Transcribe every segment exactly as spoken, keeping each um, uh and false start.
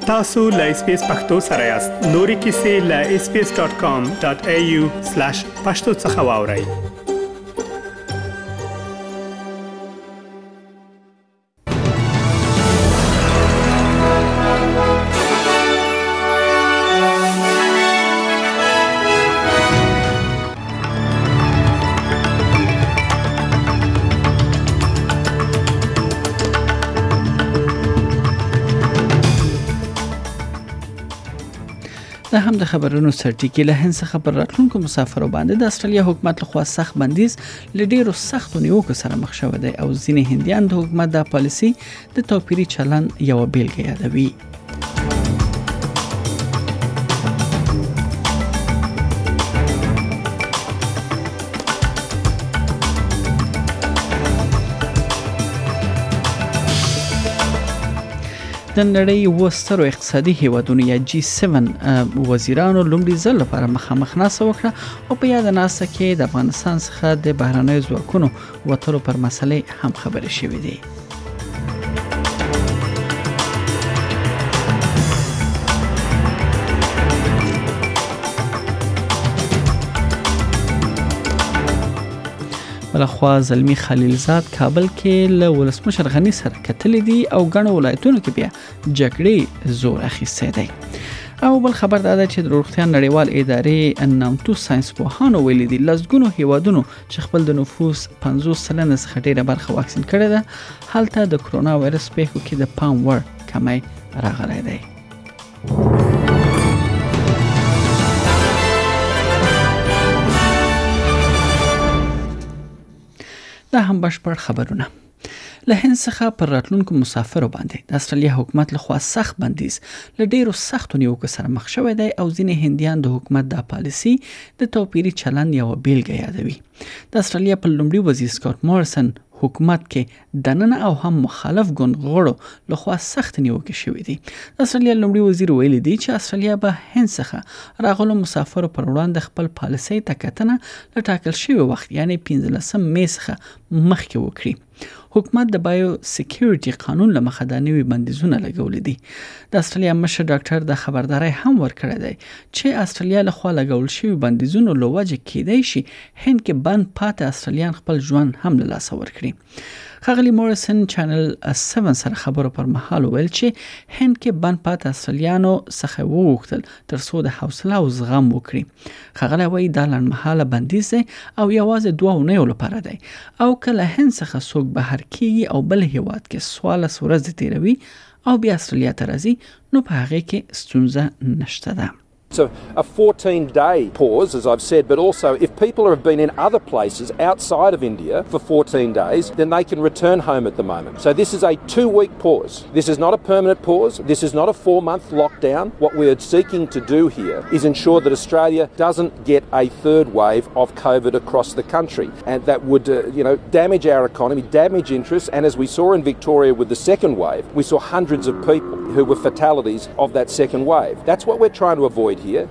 تاسو لا اس پی اس پختو سره یاست. نوري کیسې لا اس پی اس ډاٹ کام ډاٹ اي يو سلاش پښتو څخه واورئ. دا هم د خبرونو سرټیکي له هند څخه پر راتلونکو مسافرو باندې د استرالیا حکومت لخوا سخت بندیز له ډیرو سختو نیوکو سره مخ شوی دی او ځینې هندیان د حکومت د پالیسي د توپیري چلن یو بیلګه یادوي. د نړۍ وسترو اقتصادي هیوادونو یا جی سیون وزیرانو لومړي ځل لپاره مخامخ ناسه وکړه او په یاد ناسه کې د افغانستان څخه د بهرنیو ځواکونو وتلو پر مسلې هم خبرې شوې دي. بلخوا زلمی خلیلزاد کابل کې له ولسمشر غنی سره کتلې دي او ګڼو ولایتونو کې بیا جګړې زور اخیستی دی. او بل خبر دا ده چې د روغتیا نړیوال ادارې نامتو ساينس پوهانو ویلي دي لسګونو هیوادونو چې خپل د نفوس پنځوس سلنه څخه ډیره برخه واکسین کړې ده هلته د کرونا وایرس پیښو کې د پام وړ کمی راغلی دی. دا هم بشپړ خبرونه. له هند څخه پر راتلونکو مسافرو باندې د استرالیا حکومت لخوا سخت بندیز له ډیرو سختو نیوکو سره مخ شوی دی او ځینې هندیان د حکومت د پالیسي د توپیري چلن یو بیلګه یادوي. د استرالیا په لومړي وزیر سکاټ مورسن حکومت کې دننه او هم مخالف ګوند غړو لخوا سخت نیوکې شوې دي. د استرالیا لومړي وزیر ویلي دی چې استرالیا به هند څخه راغلو مسافرو پر وړاندې خپل پالیسي ته کتنه له ټاکل شوي وخت یعنی پنځلسم می څخه مخکې وکړي. حکومت د بایو سکیورټي قانون له مخه د نوي بندیزونه لګولې دي. د استرالیا مشر ډاکټر د خبرداري هم ورکړی دی چې استرالیا له خوا لګول شوي بندیزونو له وجې کېدای شي هند کې بند پاتې استرالیان خپل ژوند هم له لاسه ورکړي. خغلی مورسن چینل سیون سره خبرو پر مهال ویل چې هند کې بند پاتې استرالیانو څخه وغوښتل تر څو د حوصله او زغم وکړي. خغلی وایي دا لنډمهاله بندیز دی او یوازې دوه اونیو لپاره دی او کله هند څخه څوک بهر کېږي او بل هیواد کې څوارلس ورځې تیروي او بیا استرالیا ته راځي نو په هغې کې ستونزه نشته ده. It's a, a fourteen day pause, as I've said, but also if people have been in other places outside of India for fourteen days, then they can return home at the moment. So this is a two-week pause. This is not a permanent pause. This is not a four-month lockdown. What we are seeking to do here is ensure that Australia doesn't get a third wave of COVID across the country, and that would, uh, you know, damage our economy, damage interests. And as we saw in Victoria with the second wave, we saw hundreds of people who were fatalities of that second wave. That's what we're trying to avoid here.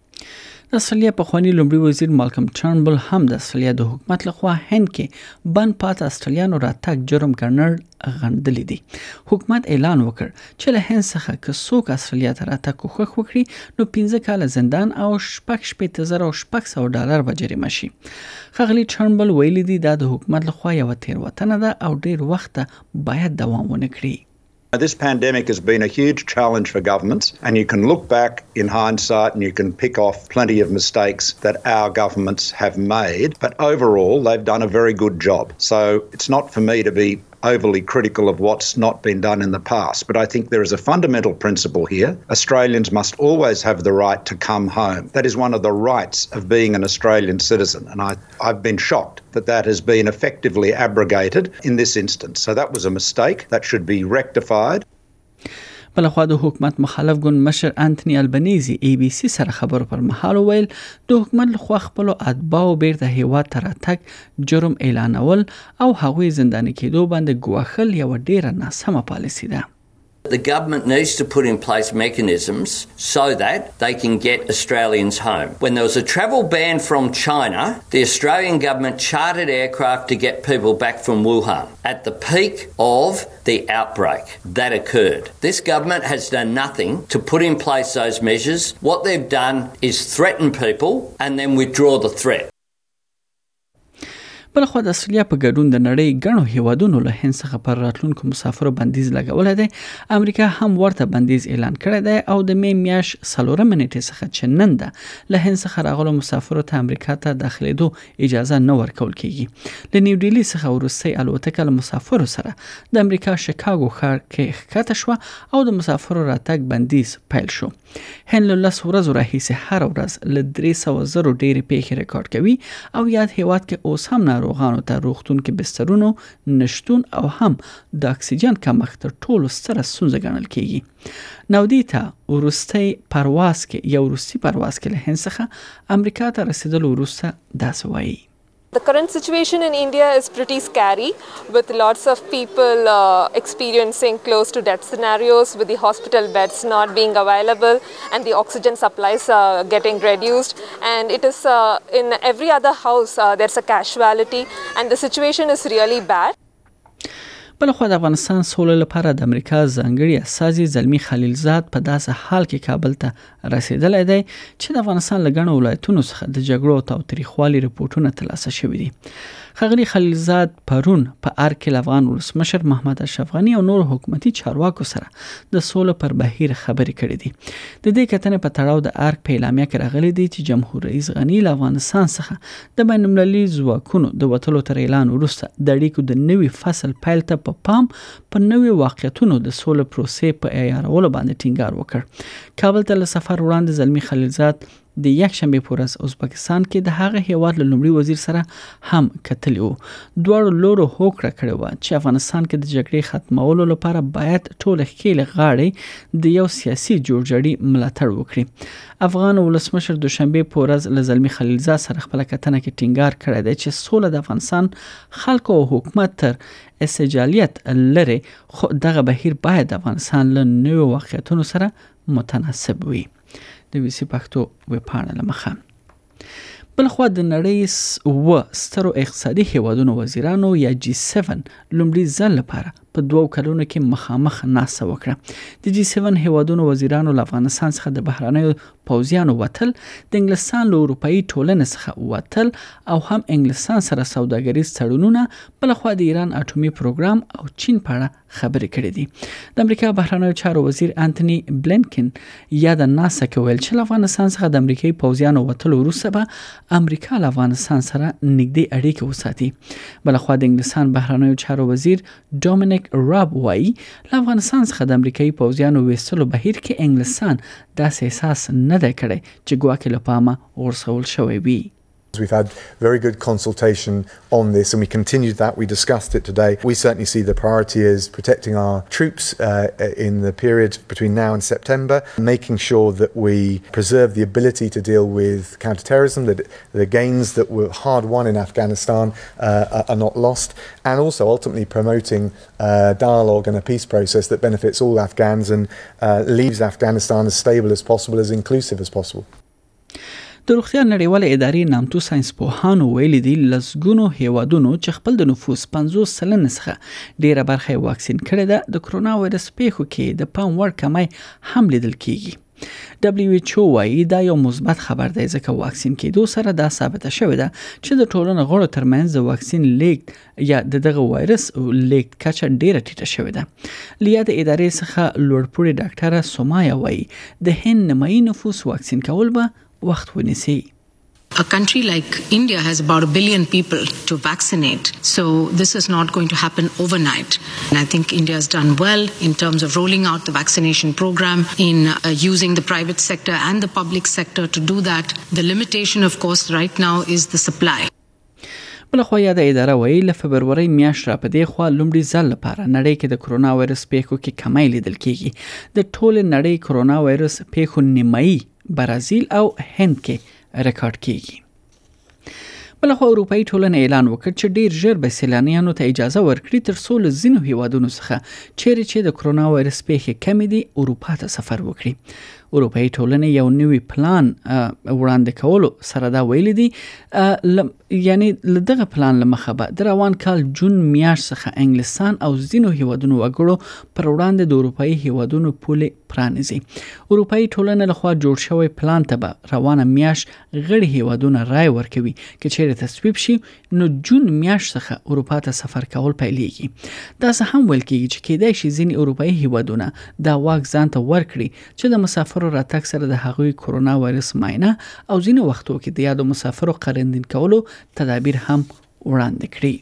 د استرالیا پخوانی لومړي وزیر مالکم ټرنبل هم د استرالیا د حکومت لخوا هند کې بند پاتې استرالیانو راتګ جرم ګڼل غندلې دي. حکومت اعلان وکړ چې له هند څخه که څوک استرالیا ته راتګ کوښښ وکړي نو پنځه کاله زندان او شپږ شپېته زره او شپږ سوه ډالر به جریمه شي. خغلی ټرنبل ویلي دي دا د حکومت لخوا یوه تېروتنه ده او ډیر وخت باید دوام ونه کړي. This pandemic has been a huge challenge for governments, and you can look back in hindsight and you can pick off plenty of mistakes that our governments have made, but overall they've done a very good job. So it's not for me to be overly critical of what's not been done in the past, but I think there is a fundamental principle here. Australians must always have the right to come home. That is one of the rights of being an Australian citizen, and I, I've been shocked that that has been effectively abrogated in this instance. So that was a mistake that should be rectified. بلخوا د حکومت مخالف ګوند مشر انټونی البنيزي ای بي سي سره خبرو پر مهال ویل د حکومت لخوا خپل اتباعو بیرته هیواد ته راتګ جرم اعلانول او هغوی زنداني کېدو باندې ګواښل یو ډیره ناسمه پالیسي ده. The government needs to put in place mechanisms so that they can get Australians home. When there was a travel ban from China, the Australian government chartered aircraft to get people back from Wuhan at the peak of the outbreak that occurred. This government has done nothing to put in place those measures. What they've done is threaten people and then withdraw the threat. بلخو د استرالیا په ګډون د نړۍ ګڼو هیوادونو له هند څخه پر راتلونکو مسافرو بندیز لګولای دی. امریکا هم ورته بندیز اعلان کړی دی او د می میاش څلورم نیټې څخه چې نن ده له هند څخه راغلو مسافرو ته امریکا ته داخليدو اجازه نه ورکول کیږي. د نیو ډیلی څخه وروستي الوتکه له مسافرو سره د امریکا شیکاګو ښار کې ښکته شو او د مسافرو راتګ بندیز پیل شو. هند له لس ورځو راهیسې هر ورځ له درې سوه زرو ډېرې پیښې ریکارډ کوي او یاد هیواد کې اوس هم ناروغانو ته روغتون کې بسترونو نشتون او هم د اکسیجن کمښت تر ټولو ستره ستونزه ګڼل کیږي. نودیتا وروستي پرواز کې یا وروستي پرواز کې له هند څخه امریکا ته رسیدل وروسته داسې وایي. The current situation in India is pretty scary, with lots of people uh, experiencing close to death scenarios, with the hospital beds not being available and the oxygen supplies uh, getting reduced. And it is uh, in every other house uh, there's a casualty, and the situation is really bad. بلخو د افغانستان سولې لپاره د امریکا ځانګړي استازي زلمی خلیلزاد په داسې حال کې کابل ته رسیدلی دی چې د افغانستان له ګڼو ولایتونو څخه د جګړو او تاوتریخوالي رپورټونه ترلاسه شوي دي. ښاغلي خلیلزاد پرون په ارګ کې له افغان ولسمشر محمد اشرف غني او نور حکومتي چارواکو سره د سولې پر بهیر خبرې کړې دي. د دې کتنې په تړاو د ارګ په اعلامیه کې راغلي دي چې جمهور رئیس غني له افغانستان څخه د بین المللي ځواکونو د وتلو تر اعلان وروسته د اړیکو د نوي فصل پیل ته په پام په نوي واقعیتونو د سولې پروسې په عیارولو باندې ټینګار وکړ. کابل ته له سفر وړاندې زلمی خلیلزاد د یک شنبه په ورځ ازبکستان کې د هغه هیواد له لومړي وزیر سره هم کتلی وو. دواړو لورو هوکړه کړې وه چې افغانستان کې د جګړې ختمولو لپاره باید ټول ښکېلې غاړې د یو سیاسي جوړجاړي ملاتړ وکړي. افغان ولسمشر دوشنبه په ورځ له زلمی خلیلزاد سره خپل کتنه کې ټینګار کړی دی چې سوله د افغانستان خلکو او حکومت تر استجالیت لري، خو دغه بهیر باید د افغانستان له نویو واقعیتونو سره متناسب وي. د وی سی پښتو ویبپاڼه له مخه بلخوا د نړۍ و سترو اقتصادي هیوادونو وزیرانو یا جی سیون لومړي ځل لپاره په دوو کلونو کې مخامخ ناسته وکړه. د جی سیون هیوادونو وزیرانو له افغانستان څخه د بهرنیو پوځیانو وتل، د انګلستان له اروپایي ټولنې څخه وتل او هم انګلستان سره سوداګریز تړونونه، بلخوا د ایران اټومي پروګرام او چین په اړه خبرې کړې دي. د امریکا بهرنیو چارو وزیر انټونی بلینکن یا د ناسا کې ویل چې له افغانستان څخه د امریکایي پوځیانو وتلو وروسته به امریکا له افغانستان سره نږدې اړیکې وساتي. بلخوا د انګلستان بهرنیو چارو وزیر ډومینیک راب وایي له افغانستان څخه د امریکایي پوځیانو ویستلو بهیر کې انګلستان داسې احساس نه دی کړی چې ګواکې له پامه غورځول شوی وي. We've had very good consultation on this and we continued that. We discussed it today. We certainly see the priority is protecting our troops uh, in the period between now and September, making sure that we preserve the ability to deal with counterterrorism, that the gains that were hard won in Afghanistan uh, are not lost, and also ultimately promoting uh, dialogue and a peace process that benefits all Afghans and uh, leaves Afghanistan as stable as possible, as inclusive as possible. د روغتیا نړیواله ادارې نامتو ساينس پوهانو ویلي دي لسګونو هیوادونو چې خپل د نفوس پنځوس سلنه څخه ډیره برخه واکسین کړې ده د کرونا وایرس پیښو کې د پام وړ کمی هم لیدل کیږي. دبلیو ایچ او وايي دا یو مثبت خبر دی ځکه واکسین کېدو سره دا ثابته شوې ده چې د ټولنې غړو ترمنځ د واکسین لیږد یا د دغه وایرس لیږد کچه ډیره ټیټه شوې ده. له یاد ادارې څخه لوړپوړي ډاکټره سومایا وايي د هند نیمایي نفوس واکسین کول به وخت ونیسي. A country like India has about a billion people to vaccinate, so this is not going to happen overnight. And I think India has done well in terms of rolling out the vaccination program, in uh, using the private sector and the public sector to do that. The limitation, of course, right now is the supply. بلخوا یاد اداره وایي له فبرورۍ میاشت را په دې خوا لومړي ځل لپاره نړۍ کې د کرونا وایرس پیښو کې کمی لیدل کیږي. د ټول نړۍ کرونا وایرس پیښو نیمایي برازیل او هند کې ریکارډ کیږي. بلخو اروپאי ټولنه اعلان وکړ چې ډیر ژر به سیلانیانو ته اجازه ورکړي تر څو له ځینو هیوادونو څخه چیرې چې د کرونا وایرس پیښې کمې دي اروپا ته سفر وکړي. اروپאי ټولنه یو نوی پلان وړاندې کولو سره دا ویلي دي، یعنی لدغه پلان لمخه به د روان کال جون میاشت څخه انګلستان او ځینو هیوادونو وګړو پر وړاندې د اروپאי هیوادونو پولې پرانیزي. اروپאי ټولنه لخوا جوړ شوی پلان ته به روانه میاشت غړي هیوادونه رای ورکوي چې چیرې تصویب شي نو جون میاشت څخه اروپا ته سفر کول پیلېږي. دا څه هم ویل کېږي چې کېدای شي ځینې اروپאי هیوادونه دا واک ځان ته ورکړي چې د مسافرو راتګ سره د هغوی کرونا وایرس معاینه او ځینې وختو کې د یادو مسافرو قرنطین کولو تدابیر هم وړاندې کړي.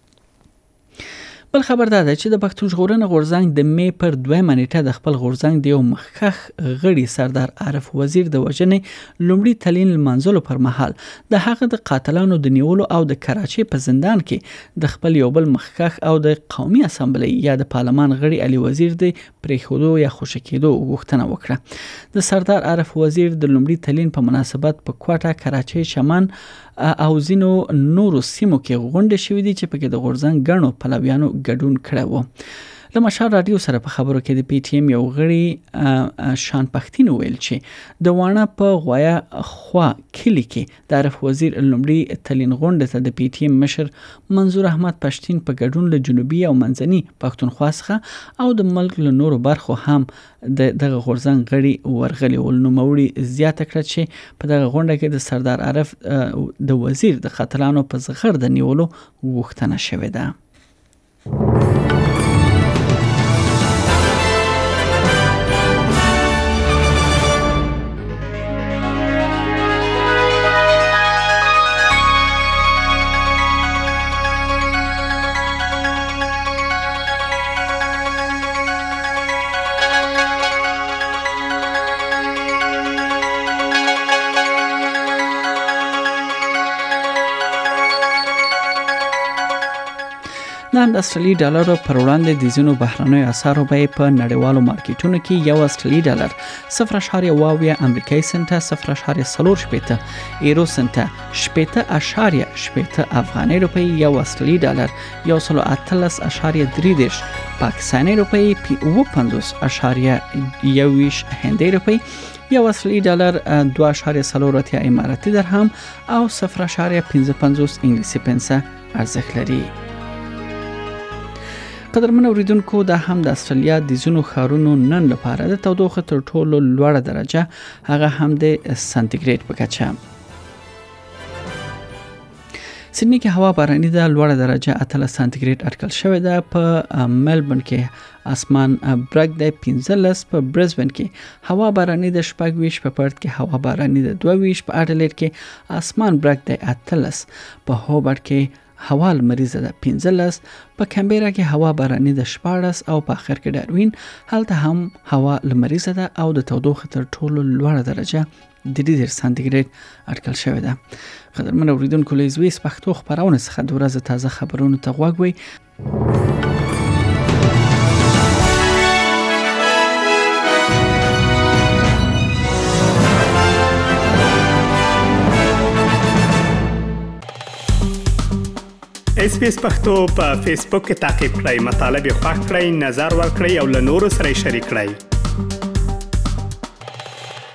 بل خبر دا ده چې د پښتون ژغورنې غورځنګ د می پر دویمه نیټه د خپل غورځنګ د یو مخکښ غړي سردار عارف وزیر د وژنې لومړي تلین لمانځلو پر مهال د هغه د قاتلانو د نیولو او د کراچۍ په زندان کې د خپل یو بل مخکښ او د قومي اسامبلۍ یا د پارلمان غړي علي وزیر د پریښودو یا خوشی کېدو غوښتنه وکړه. د سردار عارف وزیر د لومړي تلین په مناسبت په کوټه، کراچۍ، چمن او ځینو نورو سیمو کې غونډې شوې دي چې پکې د غورځنګ ګڼو پلویانو ګډون کړی و. له مشال رادیو سره په خبرو کې د پی ټی ایم یو غړي شان پښتين ویل چې د وانه په غویا خوا کلی کې د عارف وزیر لومړي تلین غونډه ته د پی ټی ایم مشر منظور احمد پښتين په ګډون له جنوبي او منځني پښتونخوا څخه او د ملک له نورو برخو هم د دغه غورځنګ غړي ورغلي ول. نو موري زیاته کړه چې په دغه غونډه کې د سردار عارف د وزیر د قاتلانو په زغر د نیولو غوښتنه شوې ده. نن د استرالی ډالر پر وړاندې د ځینو بهرنیو اسعارو بیې په نړیوالو مارکیټونو کې یو استرالی ډالر صفر اعشاریه اوه اویا امریکایي سنټه، صفر اعشاریه څلور شپېته ایرو سنټه، شپېته اعشاریه شپېته افغاني روپۍ، یو استرالی ډالر یو سل اتلس اعشاریه درې دېرش پاکستاني روپۍ، اوه پنځوس اعشاریه یو ویشت هندۍ روپۍ، یو استرالی ډالر دوه اعشاریه څلور اتیا اماراتي درهم او صفر اعشاریه پنځه پنځوس انګلیسي پنسه ارزښت لري. قدرمن اوریدونکو دا هم د استرالیا د ځینو ښارونو نن لپاره د تودوخه تر ټولو لوړه درجه هغه هم د سانتیګریډ په کچه. سیدنی کې هوا باراني ده، لوړه درجه اتلس سانتیګریډ اټکل شوې ده. په ملبورن کې اسمان برګ ده پنځلس، په برزبن کې هوا باراني ده شپږ ویشت، په پرت کې هوا باراني ده دوه ویشت، په اډلېډ کې اسمان برګ ده اتلس، په هوبرټ کې هوا لمریزه ده پنځلس، په کمبيرا کې هوا باراني ده شپاړس او په اخر کې ډاروین هلته هم هوا لمریزه ده او د تودوخه تر ټولو لوړه درجه د ډیر سانتیګریډ اټکل شوې ده. قدرمن اوریدونکو له زویس پښتو خبرونه څخه د ورځې تازه خبرونه ته غوږ وئ. اس پی اس پښتو په فیسبوک کې تا کې پلی مطلب یو فاک کړئ، نظر ور کړئ او له نورو سره شریک کړئ.